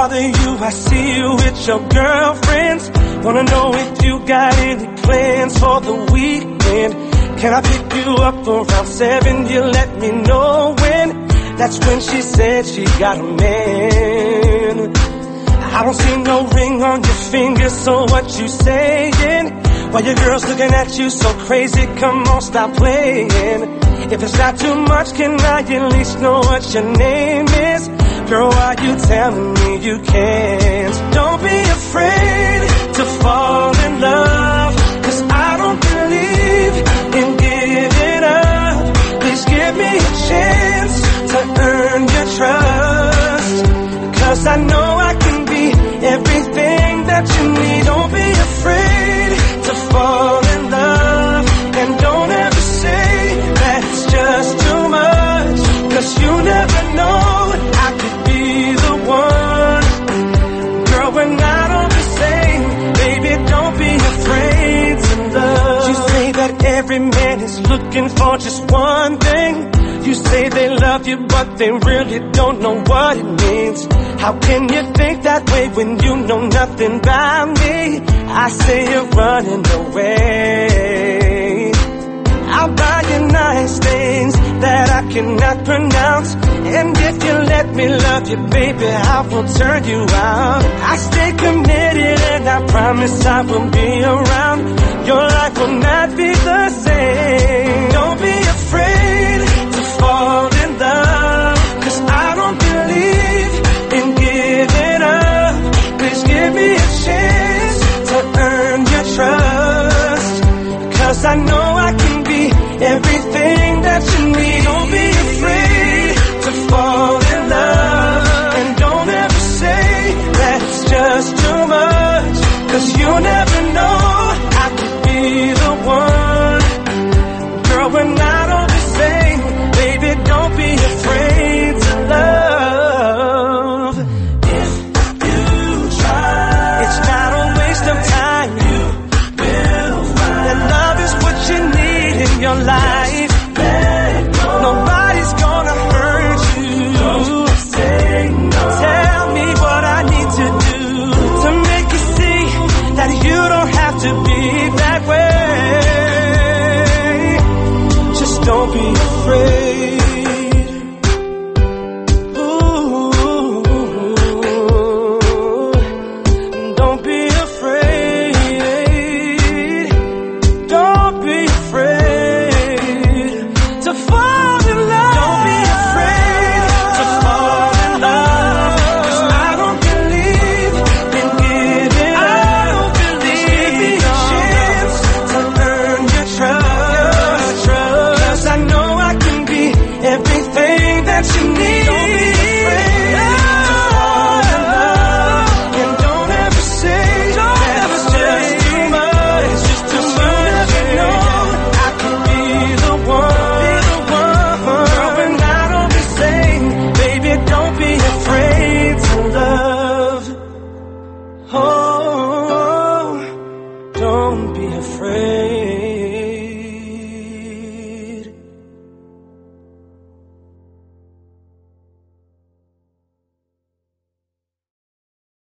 bother you, I see you with your girlfriends. Wanna know if you got any plans for the weekend. Can I pick you up around 7? You let me know when. That's when she said she got a man. I don't see no ring on your finger, so what you saying? Why your girl's looking at you so crazy? Come on, stop playing. If it's not too much, can I at least know what your name is? Girl, why you telling me you can't? Don't be afraid to fall in love, 'cause I don't believe in giving up. Please give me a chance to earn your trust, 'cause I know I can be everything that you need. Don't be afraid to fall in love, and don't ever say that it's just too much, 'cause you never know, I could be the one. Girl, we're not all the same, baby, don't be afraid to love. You say that every man is looking for just one thing. You say they love you, but they really don't know what it means. How can you think that way when you know nothing about me? I say you're running away. I'll buy you nice things that I cannot pronounce, and if you let me love you, baby, I will turn you out. I stay committed and I promise I will be around. Your life will not be the same. Don't be afraid to fall